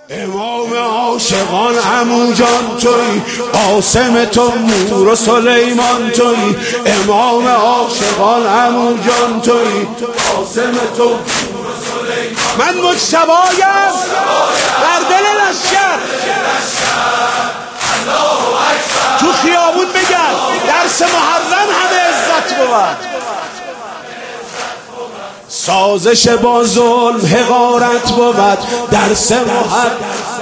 امام عاشقان عمو جان تویی، قاسم تو مور و سلیمان تویی. امام عاشقان عمو جان تویی، قاسم تو مور و سلیمان. من مجتبایم در دل لشکر، تو خیابون بگن درس محرم همه عزت بود. سازش با ظلم حقارت بود، درس محرم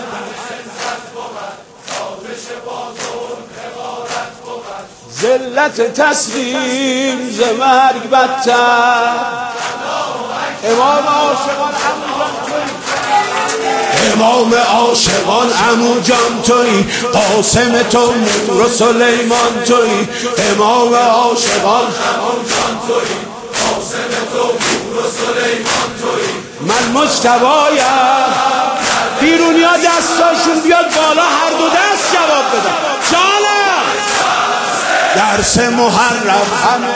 ذلت تسلیم ز مرگ بدتر. امام عاشقان امام عاشقان عمو جان تویی، قاسم تو مور و سلیمان تویی. امام عاشقان عمو جان تویی، قاسم تو مور و سلیمان تویی. من مجتبایم، بیرونیا دستاشون بیاد بالا، هر دو دست جواب بدن. جانم درس محرم همه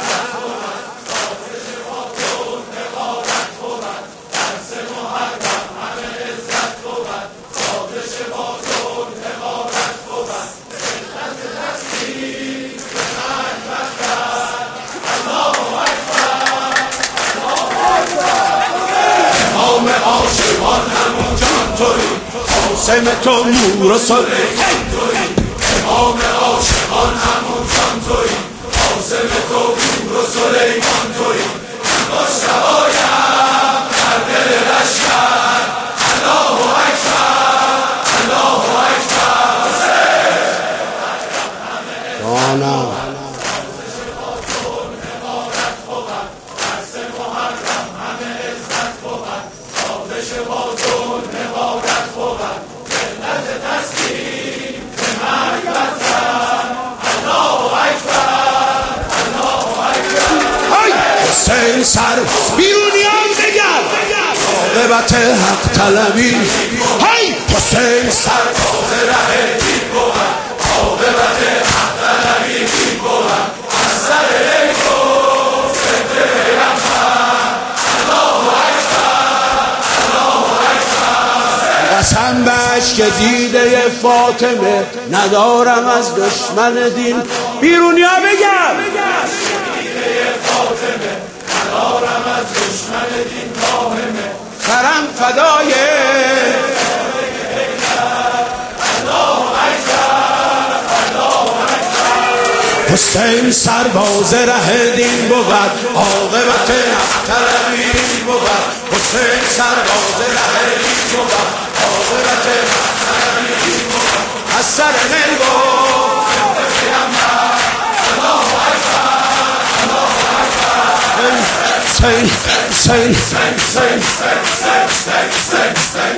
عاشقان عمو جان تویی، قاسم تو مور و سلیمان تویی. امام عاشقان عمو جان تویی، قاسم تو مور و سلیمان تویی. مجتبایم در دل لشکر، الله اکبر الله اکبر. جانم حسین سر بیرونیان بگن عاقبت حق طلبی. هی حسین سر باز ره دین بود، عاقبت حق طلبی دین بود. از سر ای گفت ضد پیغمبر، الله اکبر الله اکبر. قسم به اشک دیده فاطمه، ندارم از دشمن دین. بیرونیا بگن ندارم از دشمن دین واهمه. سرم فدای الله اکبر الله اکبر. حسین سرباز ره دین بود، عاقبت حق طلبی بود. حسین سرباز ره دین بود، عاقبت حق طلبی بود. از سر می گفت الله اکبر الله اکبر. Say